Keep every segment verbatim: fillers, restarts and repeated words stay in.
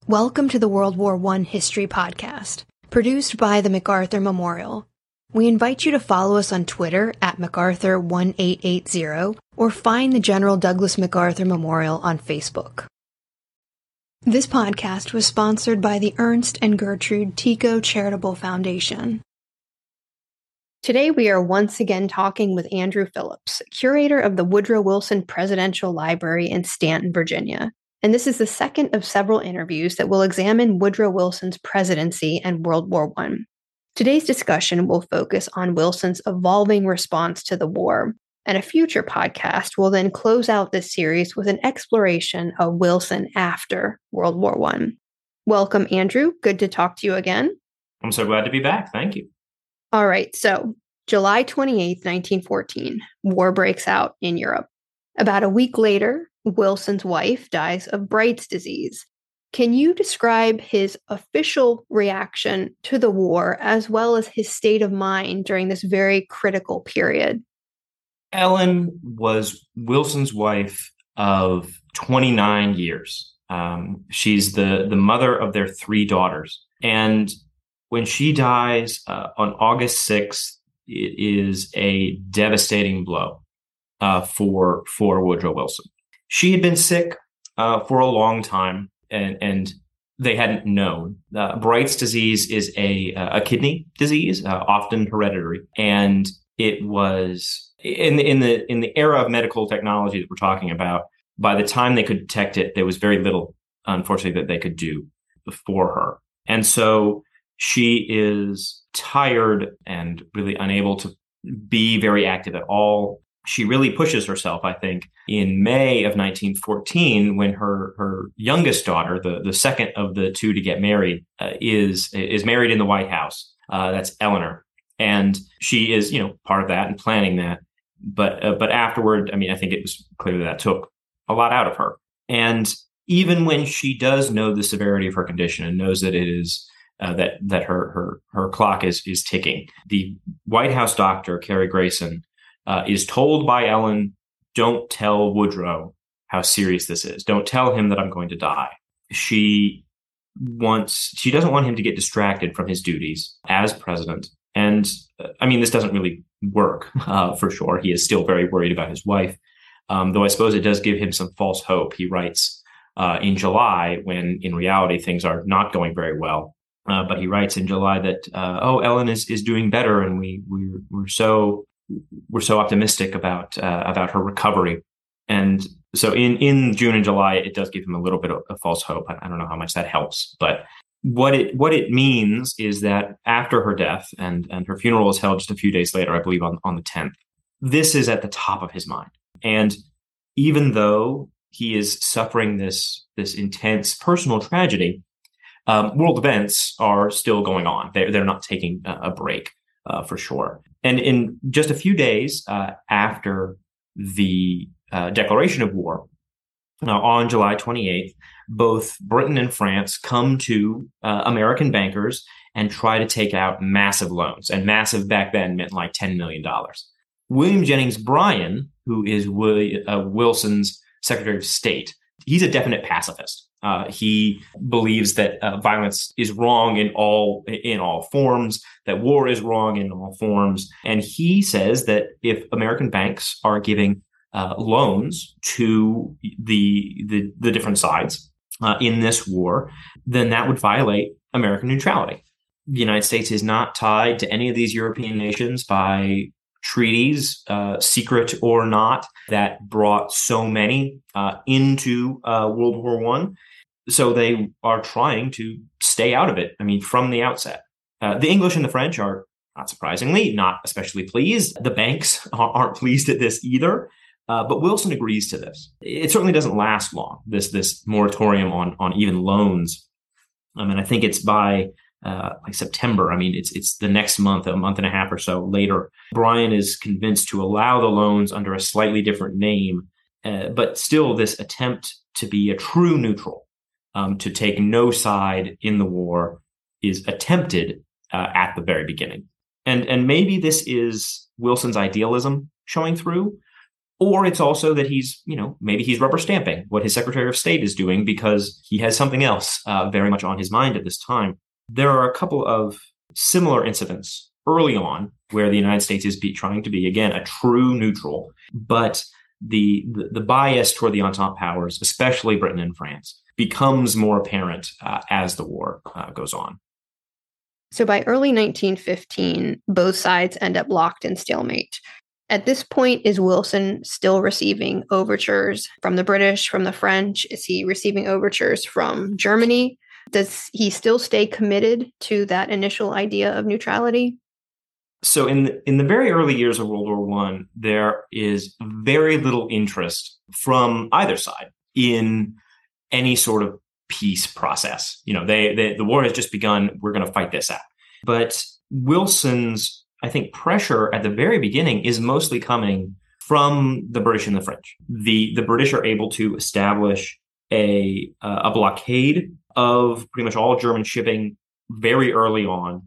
Welcome to the World War One History Podcast, produced by the MacArthur Memorial. We invite you to follow us on Twitter at MacArthur one eight eight zero or find the General Douglas MacArthur Memorial on Facebook. This podcast was sponsored by the Ernst and Gertrude Tico Charitable Foundation. Today we are once again talking with Andrew Phillips, curator of the Woodrow Wilson Presidential Library in Staunton, Virginia. And this is the second of several interviews that will examine Woodrow Wilson's presidency and World War One. Today's discussion will focus on Wilson's evolving response to the war, and a future podcast will then close out this series with an exploration of Wilson after World War One. Welcome, Andrew. Good to talk to you again. I'm so glad to be back. Thank you. All right, so July twenty-eighth, nineteen fourteen, war breaks out in Europe. About a week later, Wilson's wife dies of Bright's disease. Can you describe his official reaction to the war as well as his state of mind during this very critical period? Ellen was Wilson's wife of twenty-nine years. Um, she's the, the mother of their three daughters. And when she dies uh, on August sixth, it is a devastating blow uh, for, for Woodrow Wilson. She had been sick uh, for a long time, and, and they hadn't known. Uh, Bright's disease is a, a kidney disease, uh, often hereditary, and it was in the, in the in the era of medical technology that we're talking about. By the time they could detect it, there was very little, unfortunately, that they could do for her, and so she is tired and really unable to be very active at all. She really pushes herself, I think, in May of nineteen fourteen, when her her youngest daughter, the, the second of the two to get married, uh, is is married in the White House. Uh, that's Eleanor. And she is, you know, part of that and planning that. But uh, but afterward, I mean, I think it was clear that, that took a lot out of her. And even when she does know the severity of her condition and knows that it is uh, that that her her her clock is is ticking, the White House doctor, Cary Grayson, Uh, is told by Ellen, don't tell Woodrow how serious this is. Don't tell him that I'm going to die. She wants, she doesn't want him to get distracted from his duties as president. And uh, I mean, this doesn't really work uh, for sure. He is still very worried about his wife, um, though I suppose it does give him some false hope. He writes uh, in July, when in reality things are not going very well. Uh, but he writes in July that, uh, oh, Ellen is is doing better, and we we we're so. We're so optimistic about uh, about her recovery. And so in, in June and July, it does give him a little bit of, of false hope. I, I don't know how much that helps. But what it what it means is that after her death, and, and her funeral is held just a few days later, I believe on, on the tenth, this is at the top of his mind. And even though he is suffering this, this intense personal tragedy, um, world events are still going on. They're, they're not taking a, a break. Uh, for sure. And in just a few days uh, after the uh, declaration of war, uh, on July twenty-eighth, both Britain and France come to uh, American bankers and try to take out massive loans. And massive back then meant like ten million dollars. William Jennings Bryan, who is Will, uh, Wilson's Secretary of State, he's a definite pacifist. Uh, he believes that uh, violence is wrong in all in all forms, that war is wrong in all forms. And he says that if American banks are giving uh, loans to the, the, the different sides uh, in this war, then that would violate American neutrality. The United States is not tied to any of these European nations by treaties, uh, secret or not, that brought so many uh, into uh, World War One. So they are trying to stay out of it. I mean, from the outset, uh, the English and the French are, not surprisingly, not especially pleased. The banks aren't pleased at this either. Uh, but Wilson agrees to this. It certainly doesn't last long, this this moratorium on on even loans. I mean, I think it's by uh, like September. I mean, it's it's the next month, a month and a half or so later. Bryan is convinced to allow the loans under a slightly different name, uh, but still this attempt to be a true neutral, um, to take no side in the war, is attempted uh, at the very beginning. And and maybe this is Wilson's idealism showing through, Or it's also that he's, you know, maybe he's rubber stamping what his Secretary of State is doing because he has something else uh, very much on his mind at this time. There are a couple of similar incidents early on where the United States is be, trying to be, again, a true neutral, but the, the, the bias toward the Entente powers, especially Britain and France, becomes more apparent uh, as the war uh, goes on. So by early nineteen fifteen, both sides end up locked in stalemate. At this point, is Wilson still receiving overtures from the British, from the French? Is he receiving overtures from Germany? Does he still stay committed to that initial idea of neutrality? So in the, in the very early years of World War One, there is very little interest from either side in any sort of peace process. You know, they, they the war has just begun. We're going to fight this out. But Wilson's, I think, pressure at the very beginning is mostly coming from the British and the French. The the British are able to establish a uh, a blockade of pretty much all German shipping very early on.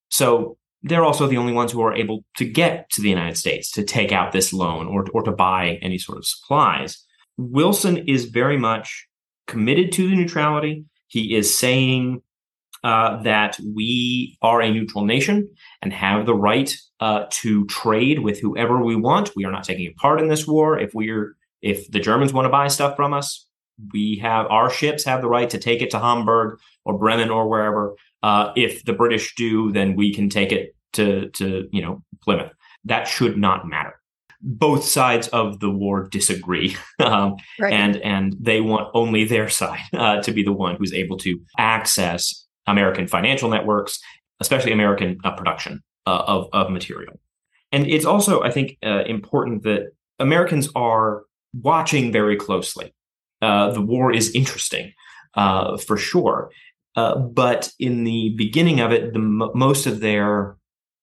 So they're also the only ones who are able to get to the United States to take out this loan or, or to buy any sort of supplies. Wilson is very much committed to the neutrality. He is saying uh, that we are a neutral nation and have the right uh, to trade with whoever we want. We are not taking a part in this war. If we're if the Germans want to buy stuff from us, we have our ships have the right to take it to Hamburg or Bremen or wherever. Uh, if the British do, then we can take it to, to, you know, Plymouth. That should not matter. Both sides of the war disagree, um, right. and and they want only their side uh, to be the one who's able to access American financial networks, especially American uh, production uh, of of material. And it's also, I think, uh, important that Americans are watching very closely. Uh, the war is interesting, uh, for sure. Uh, but in the beginning of it, the m- most of their,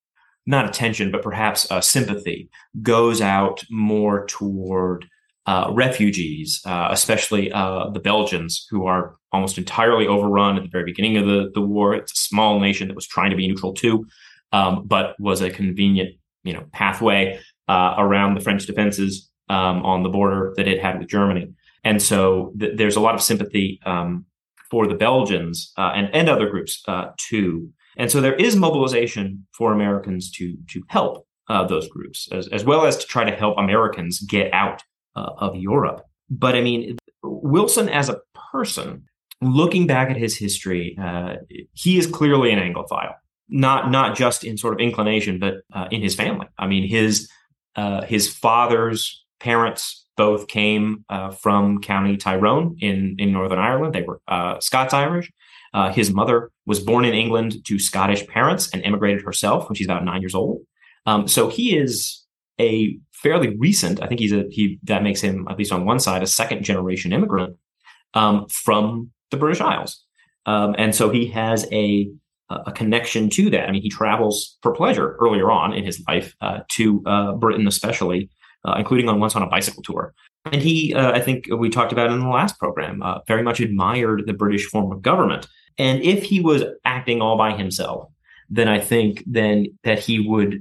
not attention, but perhaps uh, sympathy goes out more toward uh, refugees, uh, especially uh, the Belgians, who are almost entirely overrun at the very beginning of the, the war. It's a small nation that was trying to be neutral too, um, but was a convenient, you know, pathway uh, around the French defenses um, on the border that it had with Germany. And so th- there's a lot of sympathy um, for the Belgians uh, and, and other groups uh, too. And so there is mobilization for Americans to to help uh, those groups, as, as well as to try to help Americans get out uh, of Europe. But I mean, Wilson as a person, looking back at his history, uh, he is clearly an Anglophile, not not just in sort of inclination, but uh, in his family. I mean, his uh, his father's parents both came uh, from County Tyrone in, in Northern Ireland. They were uh, Scots-Irish. Uh, his mother was born in England to Scottish parents and immigrated herself when she's about nine years old. Um, so he is a fairly recent, I think he's a, he, that makes him, at least on one side, a second generation immigrant um, from the British Isles. Um, and so he has a, a connection to that. I mean, he travels for pleasure earlier on in his life uh, to uh, Britain, especially, uh, including on once on a bicycle tour. And he, uh, I think we talked about in the last program, uh, very much admired the British form of government. And if he was acting all by himself, then I think then that he would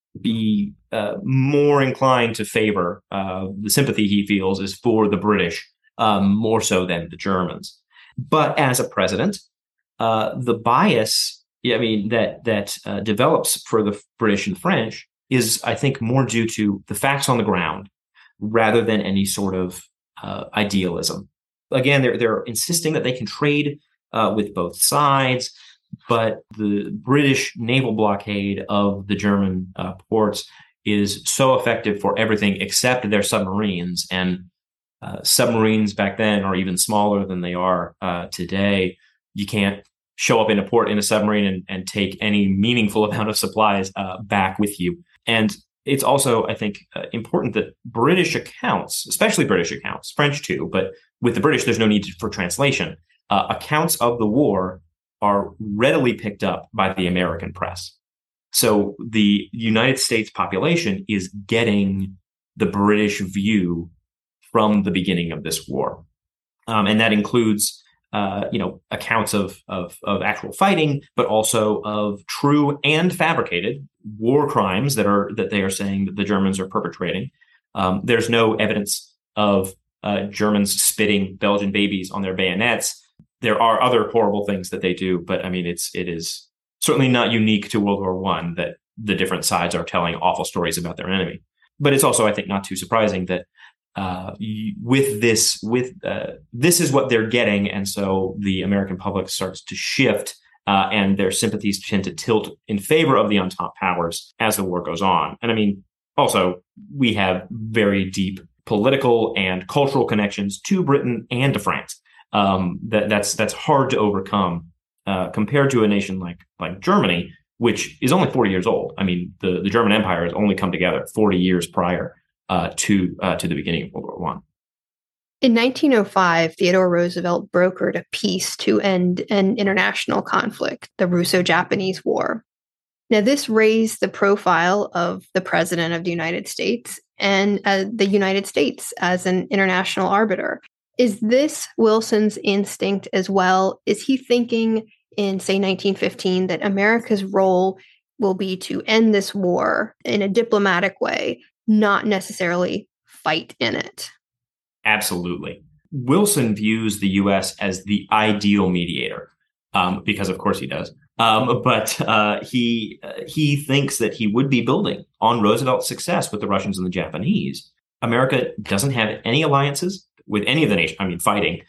be uh, more inclined to favor uh, the sympathy he feels is for the British um, more so than the Germans. But as a president, uh, the bias, I mean, that that uh, develops for the British and French is, I think, more due to the facts on the ground rather than any sort of uh, idealism. Again, they're they're insisting that they can trade uh, with both sides, but the British naval blockade of the German uh, ports is so effective for everything except their submarines. And uh, submarines back then are even smaller than they are uh, today. You can't show up in a port in a submarine and, and take any meaningful amount of supplies uh, back with you. And it's also, I think, uh, important that British accounts, especially British accounts, French too, but with the British, there's no need for translation. Uh, accounts of the war are readily picked up by the American press. So the United States population is getting the British view from the beginning of this war. Um, and that includes, uh, you know, accounts of, of, of actual fighting, but also of true and fabricated war crimes that are that they are saying that the Germans are perpetrating Um, there's no evidence of uh, Germans spitting Belgian babies on their bayonets. There are other horrible things that they do, but I mean, it's it is certainly not unique to World War One that the different sides are telling awful stories about their enemy. But it's also, I think, not too surprising that uh, with this, with uh, this is what they're getting, and so the American public starts to shift, uh, and their sympathies tend to tilt in favor of the Entente powers as the war goes on. And I mean, also, we have very deep political and cultural connections to Britain and to France. Um, that, that's that's hard to overcome uh, compared to a nation like like Germany, which is only forty years old. I mean, the, the German Empire has only come together forty years prior uh, to uh, to the beginning of World War One. In nineteen oh five, Theodore Roosevelt brokered a peace to end an international conflict, the Russo-Japanese War. Now, this raised the profile of the President of the United States and uh, the United States as an international arbiter. Is this Wilson's instinct as well? Is he thinking in, say, nineteen fifteen, that America's role will be to end this war in a diplomatic way, not necessarily fight in it? Absolutely. Wilson views the U S as the ideal mediator, um, because of course he does. Um, but uh, he uh, he thinks that he would be building on Roosevelt's success with the Russians and the Japanese. America doesn't have any alliances with any of the nations. I mean, fighting.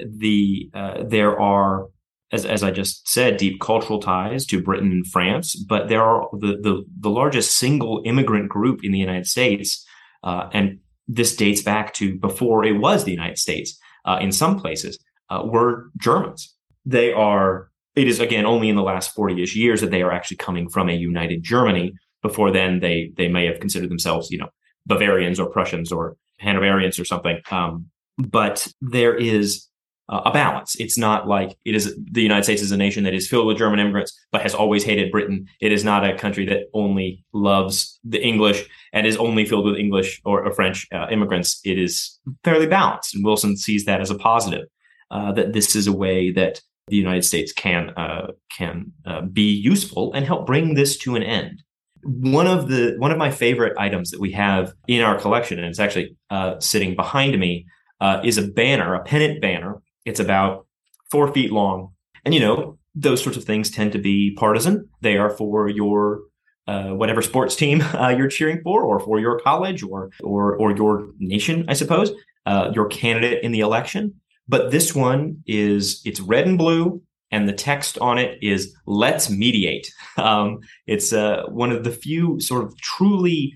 The uh, there are, as as I just said, deep cultural ties to Britain and France, but there are the the, the largest single immigrant group in the United States, uh, and this dates back to before it was the United States. Uh, in some places, uh, were Germans. They are. It is again only in the last forty-ish years that they are actually coming from a united Germany. Before then, they they may have considered themselves, you know, Bavarians or Prussians or Hanoverians or something. Um, but there is uh, a balance. It's not like it is the United States is a nation that is filled with German immigrants, but has always hated Britain. It is not a country that only loves the English and is only filled with English or, or French uh, immigrants. It is fairly balanced. And Wilson sees that as a positive, uh, that this is a way that the United States can uh, can uh, be useful and help bring this to an end. One of the one of my favorite items that we have in our collection, and it's actually uh, sitting behind me, uh, is a banner, a pennant banner. It's about four feet long, and you know those sorts of things tend to be partisan. They are for your uh, whatever sports team uh, you're cheering for, or for your college, or or or your nation, I suppose, uh, your candidate in the election. But this one is, it's red and blue, and the text on it is, let's mediate. Um, it's uh, one of the few sort of truly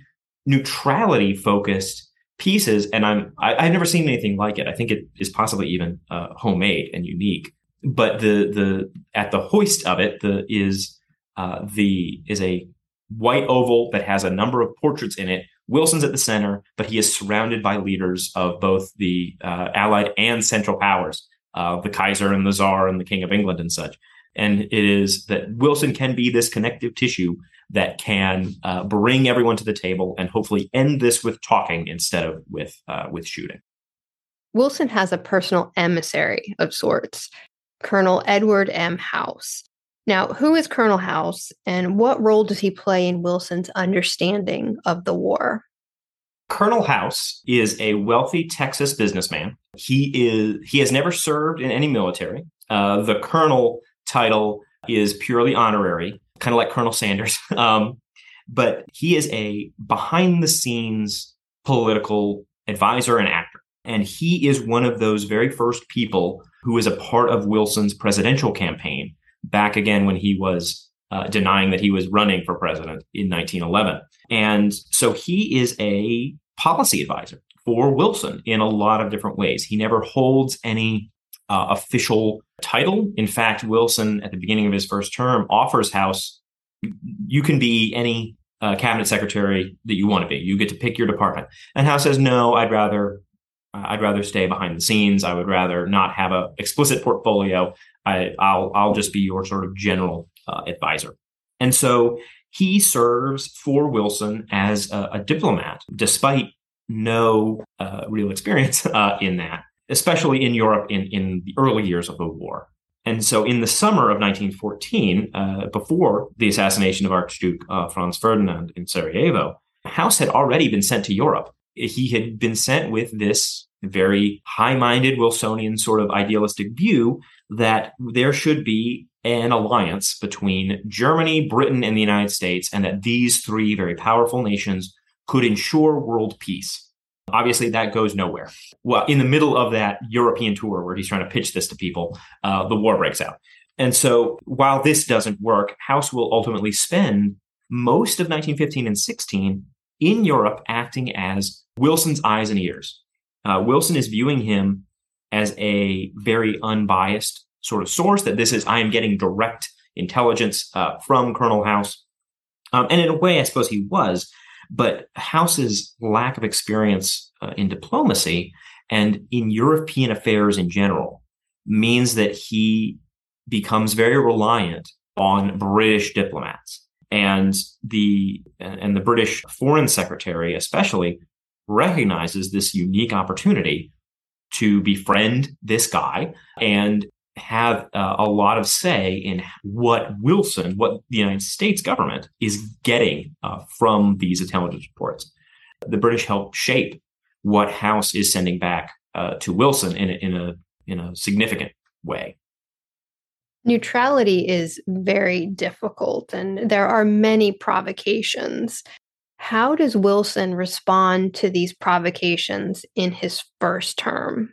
neutrality-focused pieces, and I'm, I, I've never seen anything like it. I think it is possibly even uh, homemade and unique. But the the at the hoist of it, the is uh, the is a white oval that has a number of portraits in it. Wilson's at the center, but he is surrounded by leaders of both the uh, Allied and Central Powers, uh, the Kaiser and the Tsar and the King of England and such. And it is that Wilson can be this connective tissue that can uh, bring everyone to the table and hopefully end this with talking instead of with uh, with shooting. Wilson has a personal emissary of sorts, Colonel Edward M. House. Now, who is Colonel House, and what role does he play in Wilson's understanding of the war? Colonel House is a wealthy Texas businessman. He is he has never served in any military. Uh, the colonel title is purely honorary, kind of like Colonel Sanders. um, but he is a behind-the-scenes political advisor and actor. And he is one of those very first people who is a part of Wilson's presidential campaign, back again when he was uh, denying that he was running for president in nineteen eleven. And so he is a policy advisor for Wilson in a lot of different ways. He never holds any uh, official title. In fact, Wilson, at the beginning of his first term, offers House, you can be any uh, cabinet secretary that you want to be. You get to pick your department. And House says, no, I'd rather I'd rather stay behind the scenes. I would rather not have an explicit portfolio. I, I'll I'll just be your sort of general uh, advisor. And so he serves for Wilson as a, a diplomat, despite no uh, real experience uh, in that, especially in Europe in, in the early years of the war. And so in the summer of nineteen fourteen, uh, before the assassination of Archduke uh, Franz Ferdinand in Sarajevo, House had already been sent to Europe he had been sent with this very high-minded Wilsonian sort of idealistic view that there should be an alliance between Germany, Britain, and the United States, and that these three very powerful nations could ensure world peace. Obviously, that goes nowhere. Well, in the middle of that European tour where he's trying to pitch this to people, uh, the war breaks out. And so while this doesn't work, House will ultimately spend most of nineteen fifteen and sixteen in Europe acting as Wilson's eyes and ears. Uh, Wilson is viewing him as a very unbiased sort of source, that this is, I am getting direct intelligence uh, from Colonel House. Um, and in a way, I suppose he was, but House's lack of experience uh, in diplomacy and in European affairs in general means that he becomes very reliant on British diplomats. And the and the British Foreign Secretary especially recognizes this unique opportunity to befriend this guy and have uh, a lot of say in what Wilson, what the United States government is getting uh, from these intelligence reports. The British help shape what House is sending back uh, to Wilson in a, in a in a significant way. Neutrality is very difficult, and there are many provocations. How does Wilson respond to these provocations in his first term?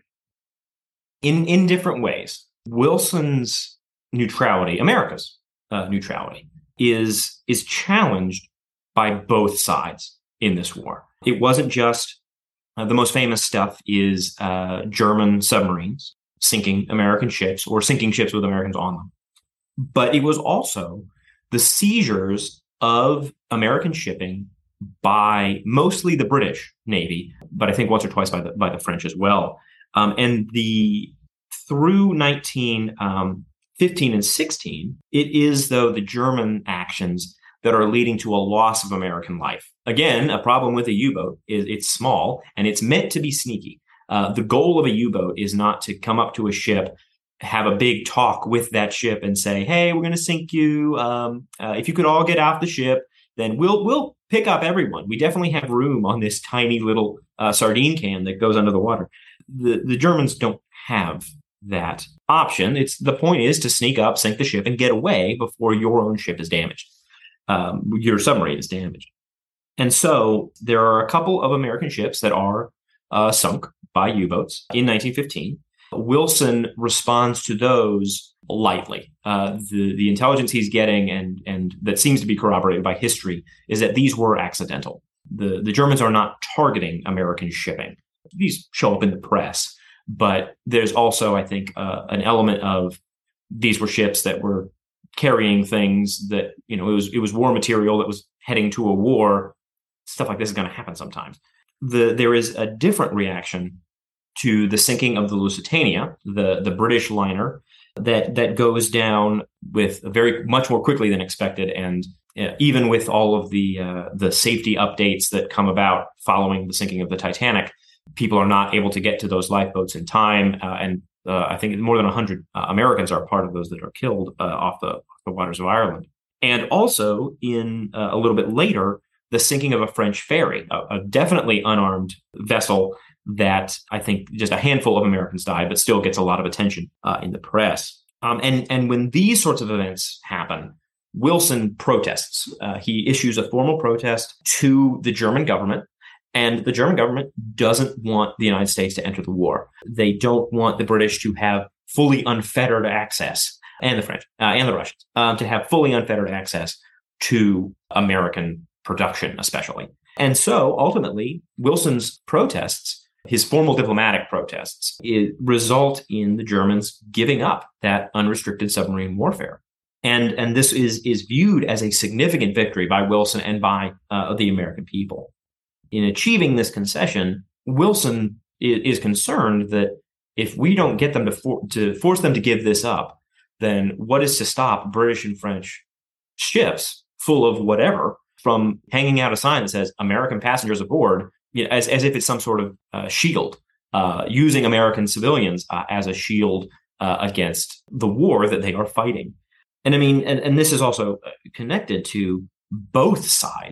In in different ways. Wilson's neutrality, America's uh, neutrality, is is challenged by both sides in this war. It wasn't just uh, the most famous stuff is uh, German submarines sinking American ships or sinking ships with Americans on them. But it was also the seizures of American shipping by mostly the British Navy, but I think once or twice by the by the French as well. Um, and the through nineteen fifteen and sixteen, it is though the German actions that are leading to a loss of American life. Again, a problem with a U-boat is it's small and it's meant to be sneaky. Uh, the goal of a U-boat is not to come up to a ship, have a big talk with that ship and say, hey, we're going to sink you. Um, uh, if you could all get off the ship, then we'll we'll pick up everyone. We definitely have room on this tiny little uh, sardine can that goes under the water. The, the Germans don't have that option. It's the point is to sneak up, sink the ship, and get away before your own ship is damaged. Um, your submarine is damaged. And so there are a couple of American ships that are uh, sunk by U-boats in nineteen fifteen. Wilson responds to those lightly. Uh, the, the intelligence he's getting and, and that seems to be corroborated by history is that these were accidental. The, the Germans are not targeting American shipping. These show up in the press, but there's also, I think, uh, an element of these were ships that were carrying things that, you know, it was it was war material that was heading to a war. Stuff like this is going to happen sometimes. The, there is a different reaction to the sinking of the Lusitania, the, the British liner, that that goes down with very much more quickly than expected, and uh, even with all of the uh, the safety updates that come about following the sinking of the Titanic, people are not able to get to those lifeboats in time, uh, and uh, I think more than one hundred uh, Americans are part of those that are killed uh, off the, off the waters of Ireland. And also, in uh, a little bit later, the sinking of a French ferry, a, a definitely unarmed vessel that I think just a handful of Americans died, but still gets a lot of attention uh, in the press. Um, and, and when these sorts of events happen, Wilson protests. Uh, he issues a formal protest to the German government, and the German government doesn't want the United States to enter the war. They don't want the British to have fully unfettered access, and the French uh, and the Russians, um, to have fully unfettered access to American production, especially. And so ultimately, Wilson's protests, his formal diplomatic protests, it result in the Germans giving up that unrestricted submarine warfare. And, and this is, is viewed as a significant victory by Wilson and by uh, the American people. In achieving this concession, Wilson is, is concerned that if we don't get them to, for, to force them to give this up, then what is to stop British and French ships full of whatever from hanging out a sign that says American passengers aboard, you know, as, as if it's some sort of uh, shield, uh, using American civilians uh, as a shield uh, against the war that they are fighting. And I mean, and, and this is also connected to both sides.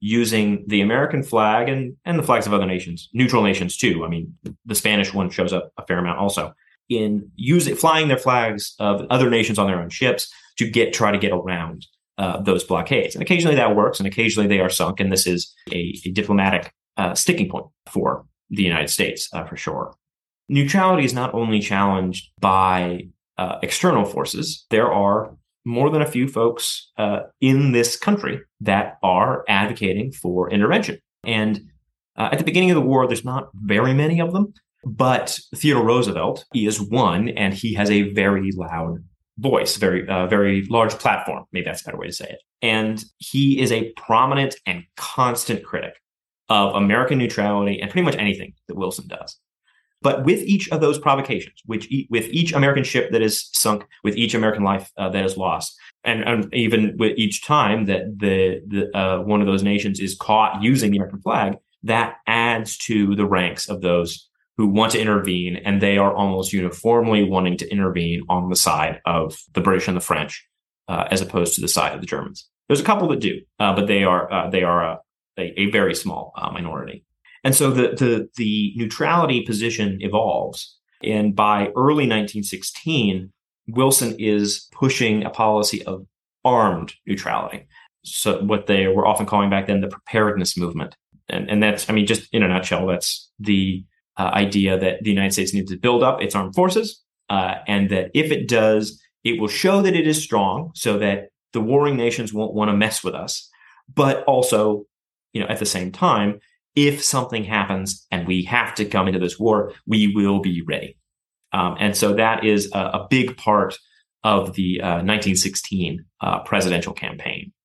using the American flag and, and the flags of other nations, neutral nations too. I mean, the Spanish one shows up a fair amount also, in using flying their flags of other nations on their own ships to get try to get around uh, those blockades. And occasionally that works, and occasionally they are sunk. And this is a, a diplomatic uh, sticking point for the United States, uh, for sure. Neutrality is not only challenged by uh, external forces. There are more than a few folks uh, in this country that are advocating for intervention. And uh, at the beginning of the war, there's not very many of them, but Theodore Roosevelt is one, and he has a very loud voice, very, uh, very large platform. Maybe that's a better way to say it. And he is a prominent and constant critic of American neutrality and pretty much anything that Wilson does. But with each of those provocations, which e- with each American ship that is sunk, with each American life uh, that is lost, and, and even with each time that the, the uh, one of those nations is caught using the American flag, that adds to the ranks of those who want to intervene, and they are almost uniformly wanting to intervene on the side of the British and the French, uh, as opposed to the side of the Germans. There's a couple that do, uh, but they are uh, they are a, a, a very small uh, minority. And so the, the the neutrality position evolves. And by early nineteen sixteen, Wilson is pushing a policy of armed neutrality. So what they were often calling back then the preparedness movement. And, and that's, I mean, just in a nutshell, that's the uh, idea that the United States needs to build up its armed forces. Uh, and that if it does, it will show that it is strong so that the warring nations won't want to mess with us. But also, you know, at the same time, if something happens and we have to come into this war, we will be ready. Um, and so that is a, a big part of the uh, nineteen sixteen uh, presidential campaign.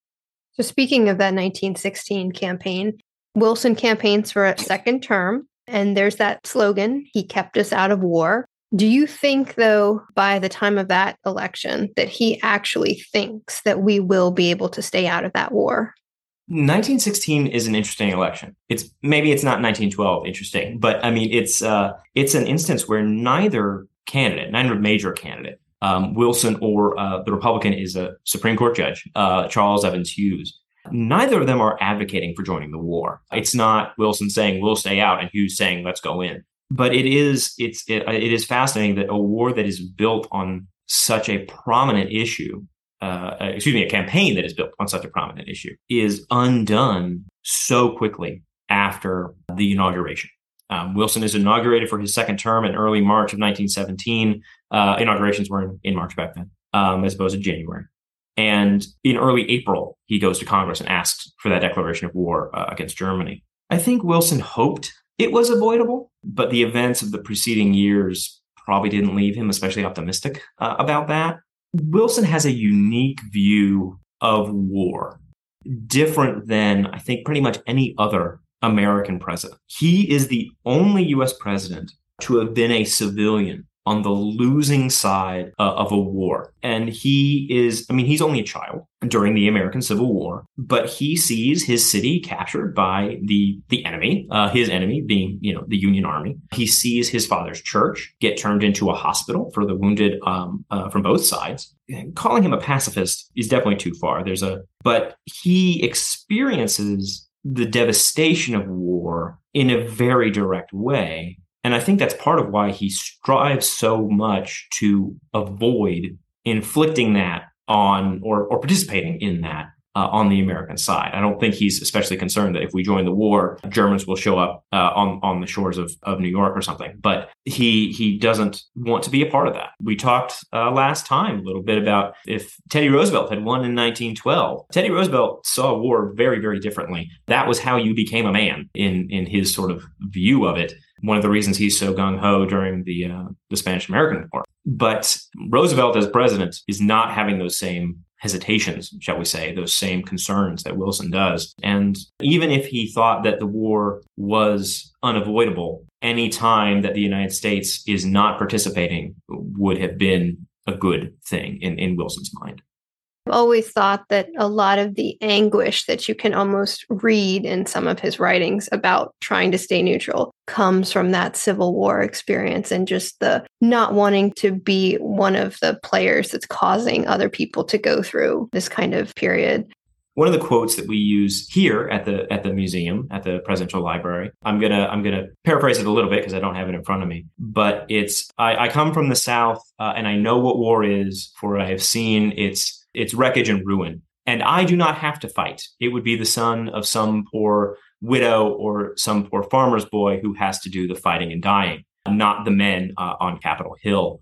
So speaking of that nineteen sixteen campaign, Wilson campaigns for a second term, and there's that slogan, "He kept us out of war." Do you think, though, by the time of that election, that he actually thinks that we will be able to stay out of that war? nineteen sixteen is an interesting election. It's maybe it's not nineteen twelve interesting, but I mean, it's uh, it's an instance where neither candidate, neither major candidate, um, Wilson or uh, the Republican is a Supreme Court judge, uh, Charles Evans Hughes. Neither of them are advocating for joining the war. It's not Wilson saying we'll stay out and Hughes saying let's go in. But it is it's it, it is fascinating that a war that is built on such a prominent issue. Uh, excuse me, a campaign that is built on such a prominent issue is undone so quickly after the inauguration. Um, Wilson is inaugurated for his second term in early March of nineteen seventeen. Uh, inaugurations were in, in March back then, um, as opposed to January. And in early April, he goes to Congress and asks for that declaration of war uh, against Germany. I think Wilson hoped it was avoidable, but the events of the preceding years probably didn't leave him especially optimistic uh, about that. Wilson has a unique view of war, different than I think pretty much any other American president. He is the only U S president to have been a civilian on the losing side uh, of a war. And he is, I mean, he's only a child during the American Civil War, but he sees his city captured by the the enemy, uh, his enemy being, you know, the Union Army. He sees his father's church get turned into a hospital for the wounded um, uh, from both sides. Calling him a pacifist is definitely too far. There's a, but he experiences the devastation of war in a very direct way. And I think that's part of why he strives so much to avoid inflicting that on or, or participating in that uh, on the American side. I don't think he's especially concerned that if we join the war, Germans will show up uh, on, on the shores of, of New York or something. But he he doesn't want to be a part of that. We talked uh, last time a little bit about if Teddy Roosevelt had won in nineteen twelve. Teddy Roosevelt saw war very, very differently. That was how you became a man in, in his sort of view of it. One of the reasons he's so gung-ho during the uh, the Spanish-American War. But Roosevelt as president is not having those same hesitations, shall we say, those same concerns that Wilson does. And even if he thought that the war was unavoidable, any time that the United States is not participating would have been a good thing in, in Wilson's mind. I've always thought that a lot of the anguish that you can almost read in some of his writings about trying to stay neutral comes from that Civil War experience and just the not wanting to be one of the players that's causing other people to go through this kind of period. one of the quotes that we use here at the at the museum, at the Presidential Library, I'm gonna I'm gonna paraphrase it a little bit because I don't have it in front of me. But it's I, I come from the South uh, and I know what war is, for I have seen its its wreckage and ruin. And I do not have to fight. It would be the son of some poor widow or some poor farmer's boy who has to do the fighting and dying, not the men uh, on Capitol Hill.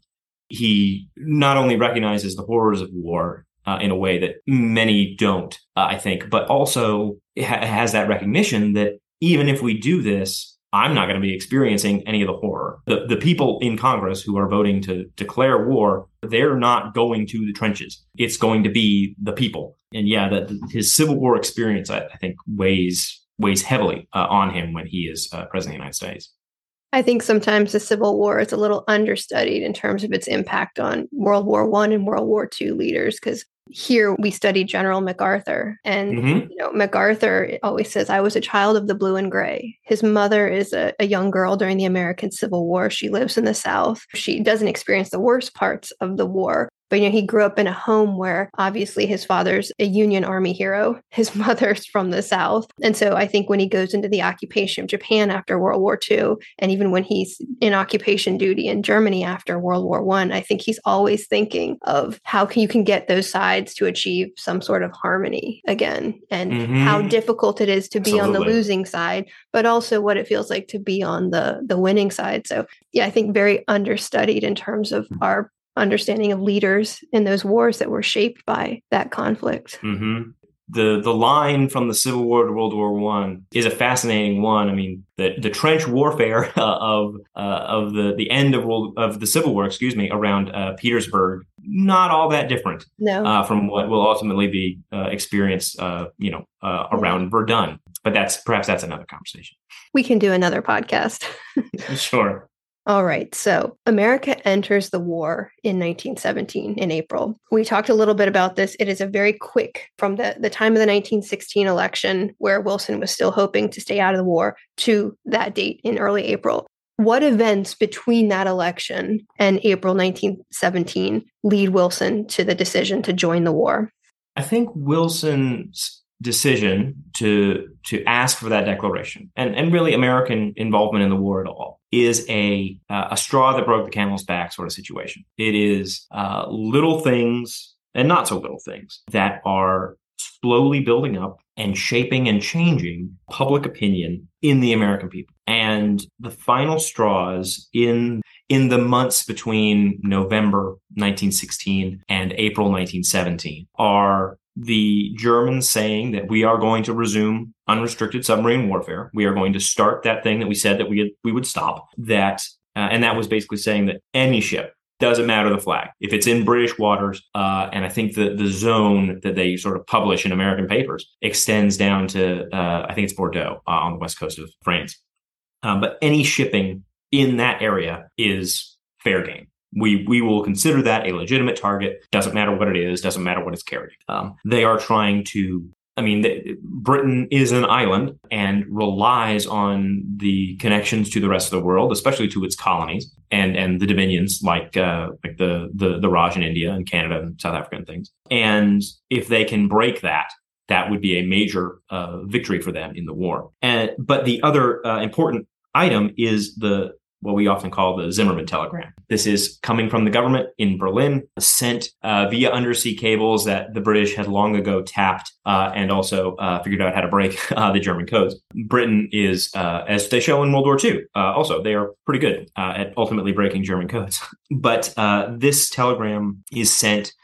He not only recognizes the horrors of war uh, in a way that many don't, uh, I think, but also ha- has that recognition that even if we do this, I'm not going to be experiencing any of the horror. The, the people in Congress who are voting to declare war, they're not going to the trenches. It's going to be the people. And yeah, that his Civil War experience, I, I think, weighs weighs heavily uh, on him when he is uh, president of the United States. I think sometimes the Civil War is a little understudied in terms of its impact on World War One and World War Two leaders, because here we study General MacArthur, and mm-hmm. you know, MacArthur always says, "I was a child of the blue and gray." His mother is a, a young girl during the American Civil War. She lives in the South. She doesn't experience the worst parts of the war. But, you know, he grew up in a home where obviously his father's a Union Army hero. His mother's from the South. And so I think when he goes into the occupation of Japan after World War Two, and even when he's in occupation duty in Germany after World War One, I, I think he's always thinking of how can you can get those sides to achieve some sort of harmony again, and mm-hmm. how difficult it is to be Absolutely. On the losing side, but also what it feels like to be on the, the winning side. So, yeah, I think very understudied in terms of our understanding of leaders in those wars that were shaped by that conflict. Mm-hmm. The the line from the Civil War to World War One is a fascinating one. I mean, the, the trench warfare uh, of uh, of the the end of world, of the Civil War, excuse me, around uh, Petersburg, not all that different no. uh, from what will ultimately be uh, experienced, uh, you know, uh, around yeah. Verdun. But that's perhaps that's another conversation. We can do another podcast. Sure. All right. So America enters the war in nineteen seventeen in April. We talked a little bit about this. It is a very quick from the, the time of the nineteen sixteen election, where Wilson was still hoping to stay out of the war, to that date in early April. What events between that election and April nineteen seventeen lead Wilson to the decision to join the war? I think Wilson's decision to to ask for that declaration, and, and really American involvement in the war at all, is a uh, a straw that broke the camel's back sort of situation. It is uh, little things and not so little things that are slowly building up and shaping and changing public opinion in the American people. And the final straws in in the months between November nineteen sixteen and April nineteen seventeen are the Germans saying that we are going to resume unrestricted submarine warfare. We are going to start that thing that we said that we had, we would stop. That uh, and that was basically saying that any ship, doesn't matter the flag, if it's in British waters, uh, and I think the the zone that they sort of publish in American papers extends down to uh, I think it's Bordeaux uh, on the west coast of France. Um, but any shipping in that area is fair game. We we will consider that a legitimate target. Doesn't matter what it is. Doesn't matter what it's carrying. Um, they are trying to. I mean, the, Britain is an island and relies on the connections to the rest of the world, especially to its colonies and and the dominions like uh, like the the the Raj in India and Canada and South Africa and things. And if they can break that, that would be a major uh, victory for them in the war. And but the other uh, important item is the what we often call the Zimmermann telegram. This is coming from the government in Berlin, sent uh, via undersea cables that the British had long ago tapped uh, and also uh, figured out how to break uh, the German codes. Britain is, uh, as they show in World War Two, uh, also, they are pretty good uh, at ultimately breaking German codes. But uh, this telegram is sent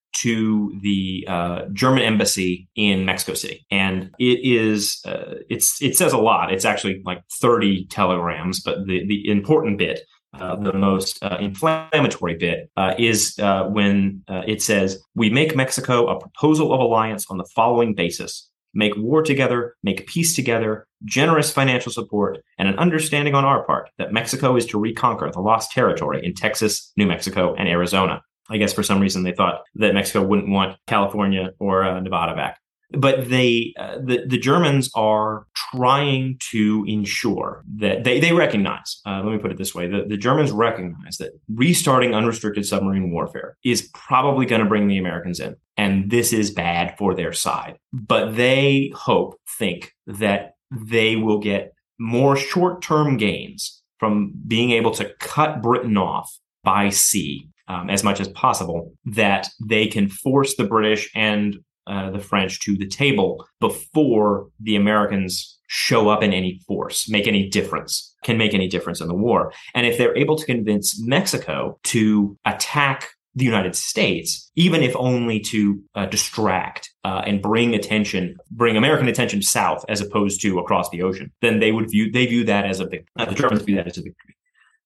to the uh, German embassy in Mexico City. And it is, uh, it's it says a lot. It's actually like thirty telegrams, but the, the important bit, uh, the most uh, inflammatory bit, uh, is uh, when uh, it says, "We make Mexico a proposal of alliance on the following basis: make war together, make peace together, generous financial support, and an understanding on our part that Mexico is to reconquer the lost territory in Texas, New Mexico, and Arizona." I guess for some reason they thought that Mexico wouldn't want California or uh, Nevada back. But they, uh, the, the Germans are trying to ensure that they, they recognize, uh, let me put it this way, the, the Germans recognize that restarting unrestricted submarine warfare is probably going to bring the Americans in. And this is bad for their side. But they hope, think that they will get more short-term gains from being able to cut Britain off by sea um, as much as possible, that they can force the British and uh, the French to the table before the Americans show up in any force, make any difference, can make any difference in the war. And if they're able to convince Mexico to attack the United States, even if only to uh, distract uh, and bring attention, bring American attention south as opposed to across the ocean, then they would view, they view that as a victory. Uh, the Germans view that as a victory.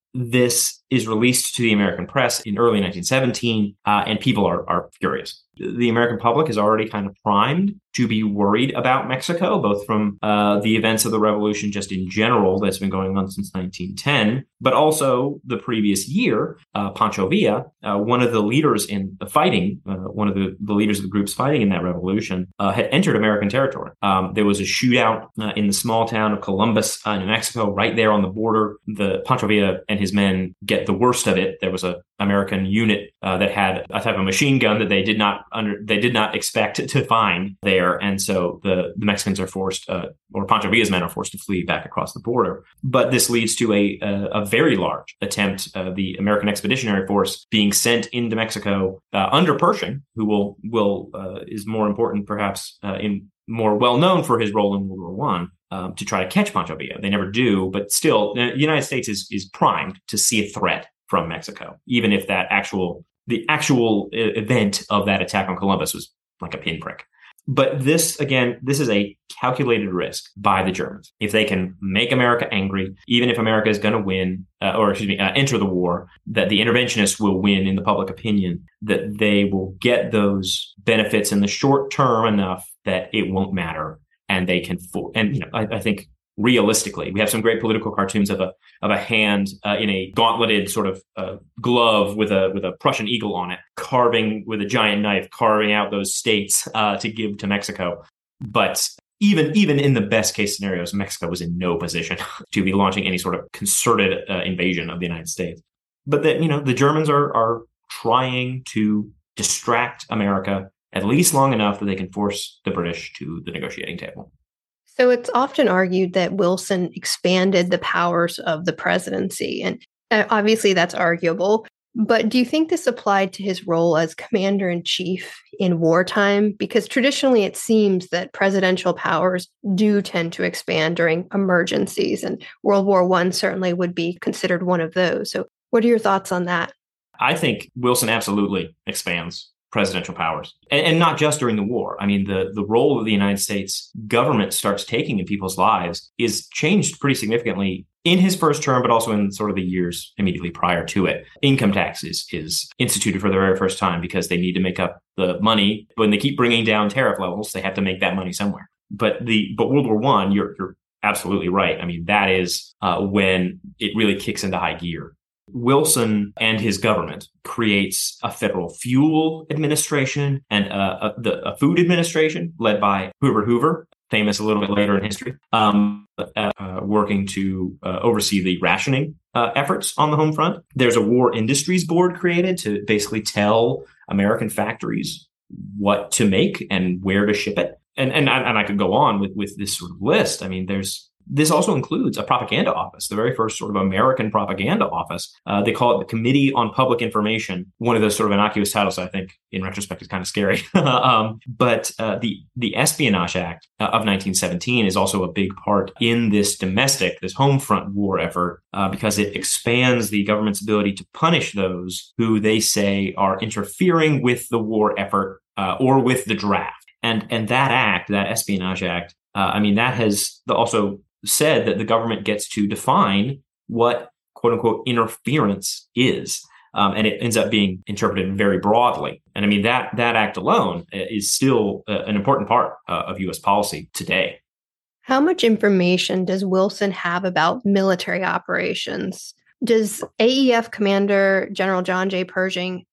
This is released to the American press in early nineteen seventeen, uh, and people are, are furious. The American public is already kind of primed to be worried about Mexico, both from uh, the events of the revolution just in general that's been going on since nineteen ten, but also the previous year, uh, Pancho Villa, uh, one of the leaders in the fighting, uh, one of the, the leaders of the groups fighting in that revolution, uh, had entered American territory. Um, there was a shootout uh, in the small town of Columbus, uh, New Mexico, right there on the border. The Pancho Villa and his men get the worst of it. There was a American unit uh, that had a type of machine gun that they did not under they did not expect to find there, and so the, the Mexicans are forced, uh, or Pancho Villa's men are forced to flee back across the border. But this leads to a a, a very large attempt, uh, the American Expeditionary Force being sent into Mexico uh, under Pershing, who will will uh, is more important perhaps uh, in more well known for his role in World War One. Um, to try to catch Pancho Villa. They never do, but still, the United States is is primed to see a threat from Mexico, even if that actual the actual event of that attack on Columbus was like a pinprick. But this, again, this is a calculated risk by the Germans. If they can make America angry, even if America is going to win, uh, or excuse me, uh, enter the war, that the interventionists will win in the public opinion, that they will get those benefits in the short term enough that it won't matter. And they can, fo- and you know, I, I think realistically, we have some great political cartoons of a of a hand uh, in a gauntleted sort of uh, glove with a with a Prussian eagle on it, carving with a giant knife, carving out those states uh, to give to Mexico. But even even in the best case scenarios, Mexico was in no position to be launching any sort of concerted uh, invasion of the United States. But that you know, the Germans are are trying to distract America at least long enough that they can force the British to the negotiating table. So it's often argued that Wilson expanded the powers of the presidency, and obviously that's arguable. But do you think this applied to his role as commander-in-chief in wartime? Because traditionally it seems that presidential powers do tend to expand during emergencies, and World War One certainly would be considered one of those. So what are your thoughts on that? I think Wilson absolutely expands presidential powers, and, and not just during the war. I mean, the, the role of the United States government starts taking in people's lives is changed pretty significantly in his first term, but also in sort of the years immediately prior to it. Income tax is, is instituted for the very first time because they need to make up the money. When they keep bringing down tariff levels, they have to make that money somewhere. But the but World War One, you're, you're absolutely right. I mean, that is uh, when it really kicks into high gear. Wilson and his government creates a federal fuel administration and a, a, the, a food administration led by Hubert Hoover, famous a little bit later in history, um, uh, working to uh, oversee the rationing uh, efforts on the home front. There's a war industries board created to basically tell American factories what to make and where to ship it. And and, and I could go on with, with this sort of list. I mean, there's This also includes a propaganda office, the very first sort of American propaganda office. Uh, they call it the Committee on Public Information. One of those sort of innocuous titles, I think, in retrospect, is kind of scary. um, but uh, the the Espionage Act of nineteen seventeen is also a big part in this domestic, this home front war effort, uh, because it expands the government's ability to punish those who they say are interfering with the war effort uh, or with the draft. And and that act, that Espionage Act, uh, I mean, that has also said that the government gets to define what quote unquote interference is. Um, and it ends up being interpreted very broadly. And I mean, that that act alone is still uh, an important part uh, of U S policy today. How much information does Wilson have about military operations? Does A E F Commander General John J. Pershing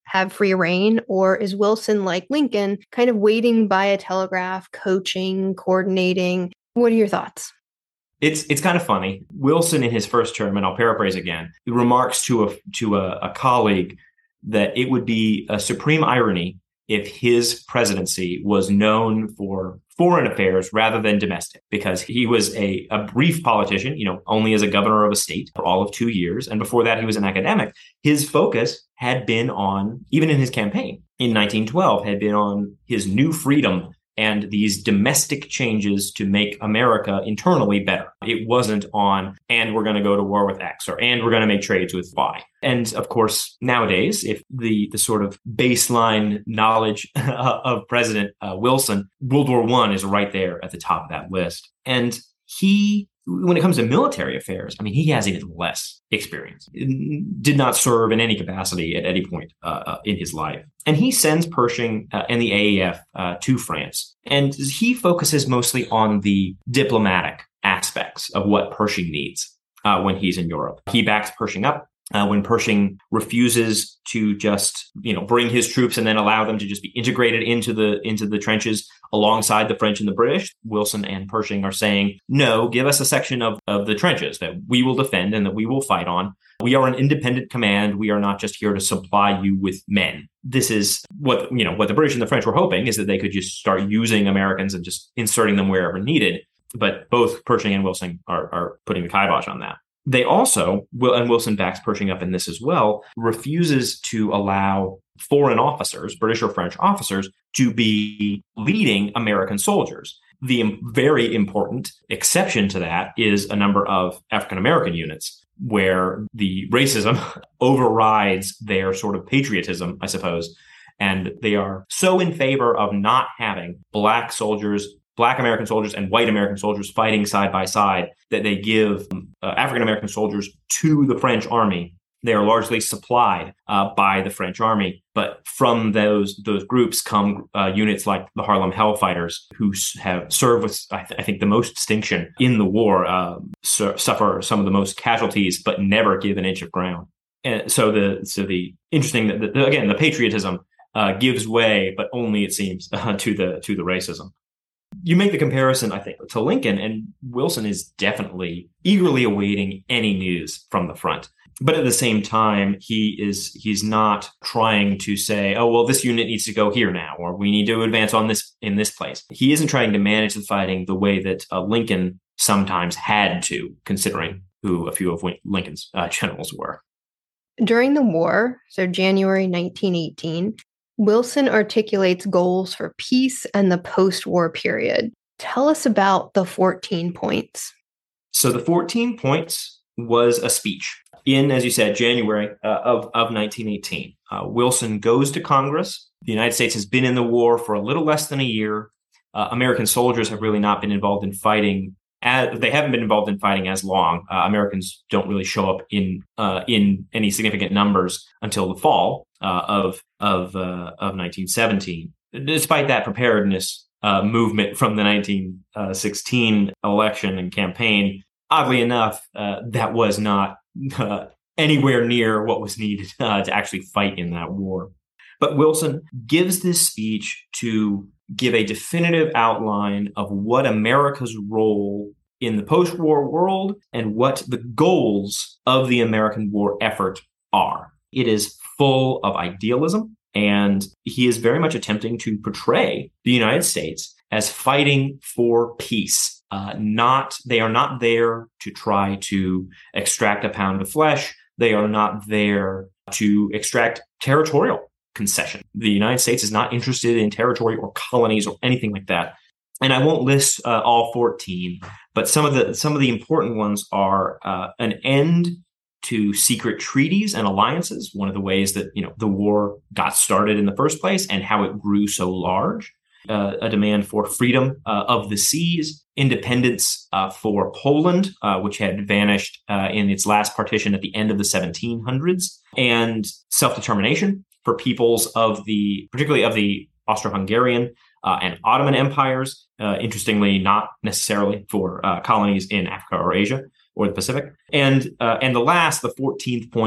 have free reign, or is Wilson, like Lincoln, kind of waiting by a telegraph, coaching, coordinating? What are your thoughts? It's it's kind of funny. Wilson, in his first term, and I'll paraphrase again, remarks to a to a, a colleague that it would be a supreme irony if his presidency was known for foreign affairs rather than domestic, because he was a, a brief politician, you know, only as a governor of a state for all of two years. And before that, he was an academic. His focus had been on, even in his campaign in nineteen twelve, had been on his new freedom and these domestic changes to make America internally better. It wasn't on, and we're going to go to war with X, or and we're going to make trades with Y. And of course, nowadays, if the the sort of baseline knowledge of President uh, Wilson, World War One is right there at the top of that list. And he, when it comes to military affairs, I mean, he has even less experience. Did not serve in any capacity at any point uh, in his life. And he sends Pershing uh, and the A E F uh, to France. And he focuses mostly on the diplomatic aspects of what Pershing needs uh, when he's in Europe. He backs Pershing up. Uh, when Pershing refuses to just, you know, bring his troops and then allow them to just be integrated into the into the trenches alongside the French and the British, Wilson and Pershing are saying, no, give us a section of, of the trenches that we will defend and that we will fight on. We are an independent command. We are not just here to supply you with men. This is what, you know, what the British and the French were hoping, is that they could just start using Americans and just inserting them wherever needed. But both Pershing and Wilson are, are putting the kibosh on that. They also, and Wilson backs Pershing up in this as well, refuses to allow foreign officers, British or French officers, to be leading American soldiers. The very important exception to that is a number of African-American units where the racism overrides their sort of patriotism, I suppose. And they are so in favor of not having black soldiers, Black American soldiers and white American soldiers fighting side by side, that they give uh, African American soldiers to the French army. They are largely supplied uh, by the French army, but from those those groups come uh, units like the Harlem Hellfighters, who have served with, I, th- I think, the most distinction in the war, uh, su- suffer some of the most casualties, but never give an inch of ground. And so the so the interesting that the, again the patriotism uh, gives way, but only, it seems, uh, to the to the racism. You make the comparison, I think, to Lincoln, and Wilson is definitely eagerly awaiting any news from the front. But at the same time, he is he's not trying to say, oh, well, this unit needs to go here now, or we need to advance on this in this place. He isn't trying to manage the fighting the way that uh, Lincoln sometimes had to, considering who a few of Lincoln's uh, generals were. During the war, so January nineteen eighteen, Wilson articulates goals for peace and the post-war period. Tell us about the fourteen points. So the fourteen points was a speech in, as you said, January uh, of, of nineteen eighteen. Uh, Wilson goes to Congress. The United States has been in the war for a little less than a year. Uh, American soldiers have really not been involved in fighting. As, they haven't been involved in fighting as long. Uh, Americans don't really show up in uh, in any significant numbers until the fall uh, of of uh, of nineteen seventeen. Despite that preparedness uh, movement from the nineteen sixteen election and campaign, oddly enough, uh, that was not uh, anywhere near what was needed uh, to actually fight in that war. But Wilson gives this speech to give a definitive outline of what America's role in the post-war world and what the goals of the American war effort are. It is full of idealism, and he is very much attempting to portray the United States as fighting for peace. Uh, not, they are not there to try to extract a pound of flesh. They are not there to extract territorial concession. The United States is not interested in territory or colonies or anything like that. And I won't list uh, all fourteen, but some of the some of the important ones are uh, an end to secret treaties and alliances. One of the ways that, you know, the war got started in the first place and how it grew so large. Uh, a demand for freedom uh, of the seas, independence uh, for Poland, uh, which had vanished uh, in its last partition at the end of the seventeen hundreds, and self-determination for peoples of the, particularly of the Austro-Hungarian uh, and Ottoman empires, uh, interestingly, not necessarily for uh, colonies in Africa or Asia or the Pacific. And uh, and the last, the fourteenth point,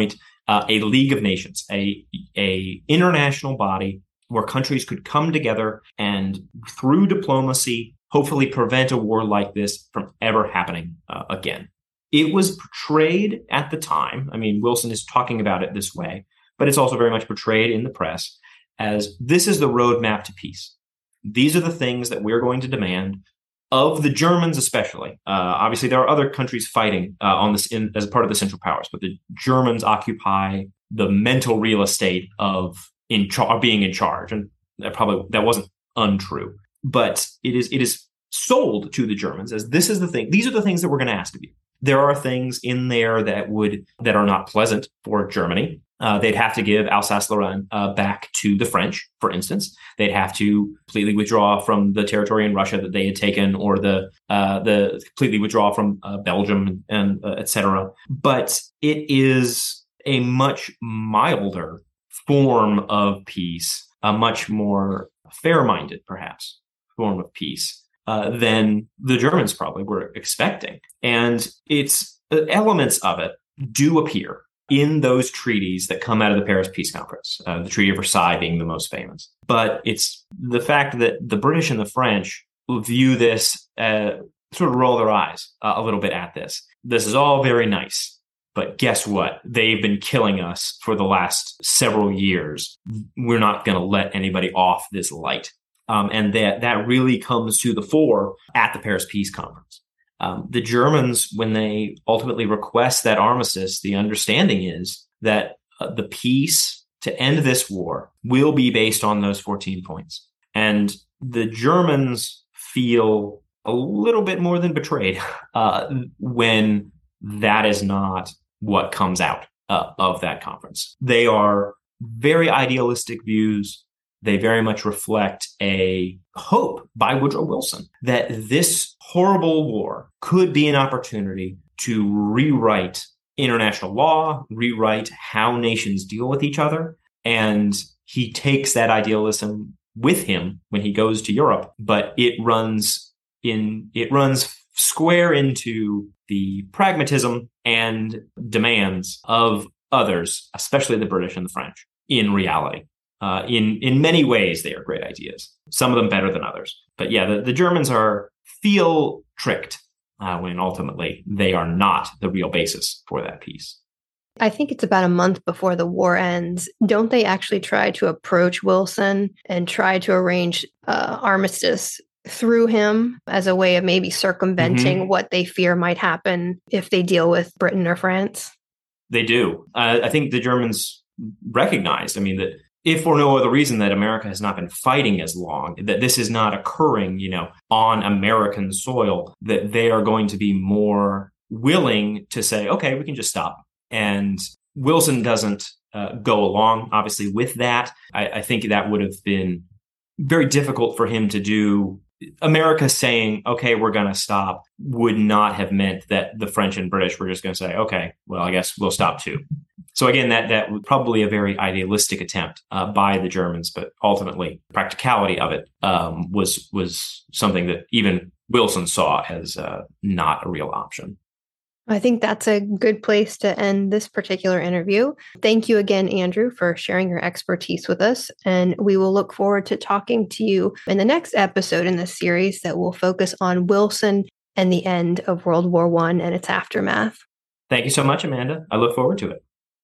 uh, a League of Nations, a, a international body where countries could come together and through diplomacy, hopefully prevent a war like this from ever happening uh, again. It was portrayed at the time. I mean, Wilson is talking about it this way, but it's also very much portrayed in the press as this is the roadmap to peace. These are the things that we're going to demand of the Germans, especially. Uh, obviously, there are other countries fighting uh, on this in, as a part of the Central Powers, but the Germans occupy the mental real estate of in char- being in charge, and that probably that wasn't untrue. But it is it is sold to the Germans as this is the thing. These are the things that we're going to ask of you. There are things in there that would that are not pleasant for Germany. Uh, they'd have to give Alsace-Lorraine uh, back to the French, for instance. They'd have to completely withdraw from the territory in Russia that they had taken, or the uh, the completely withdraw from uh, Belgium and uh, et cetera. But it is a much milder form of peace, a much more fair-minded, perhaps, form of peace uh, than the Germans probably were expecting. And it's uh, elements of it do appear in those treaties that come out of the Paris Peace Conference, uh, the Treaty of Versailles being the most famous. But it's the fact that the British and the French view this, uh, sort of roll their eyes uh, a little bit at this. This is all very nice, but guess what? They've been killing us for the last several years. We're not going to let anybody off this light. Um, and that that really comes to the fore at the Paris Peace Conference. Um, the Germans, when they ultimately request that armistice, the understanding is that uh, the peace to end this war will be based on those fourteen points. And the Germans feel a little bit more than betrayed uh, when that is not what comes out uh, of that conference. They are very idealistic views. They very much reflect a hope by Woodrow Wilson that this horrible war could be an opportunity to rewrite international law, rewrite how nations deal with each other. And he takes that idealism with him when he goes to Europe, but it runs in it runs square into the pragmatism and demands of others, especially the British and the French, in reality. Uh, in in many ways, they are great ideas. Some of them better than others. But yeah, the, the Germans are feel tricked uh, when ultimately they are not the real basis for that peace. I think it's about a month before the war ends. Don't they actually try to approach Wilson and try to arrange uh, armistice through him as a way of maybe circumventing mm-hmm. what they fear might happen if they deal with Britain or France? They do. Uh, I think the Germans recognized, I mean, that if for no other reason that America has not been fighting as long, that this is not occurring, you know, on American soil, that they are going to be more willing to say, okay, we can just stop. And Wilson doesn't uh, go along, obviously, with that. I, I think that would have been very difficult for him to do. America saying, okay, we're going to stop would not have meant that the French and British were just going to say, okay, well, I guess we'll stop too. So again, that that was probably a very idealistic attempt uh, by the Germans, but ultimately, the practicality of it um, was was something that even Wilson saw as uh, not a real option. I think that's a good place to end this particular interview. Thank you again, Andrew, for sharing your expertise with us. And we will look forward to talking to you in the next episode in this series that will focus on Wilson and the end of World War One and its aftermath. Thank you so much, Amanda. I look forward to it.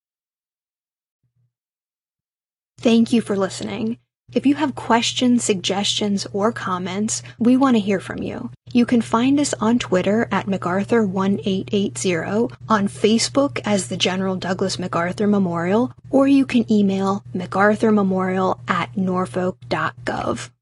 Thank you for listening. If you have questions, suggestions, or comments, we want to hear from you. You can find us on Twitter at MacArthur one eight eight zero, on Facebook as the General Douglas MacArthur Memorial, or you can email macarthurmemorial at norfolk dot gov.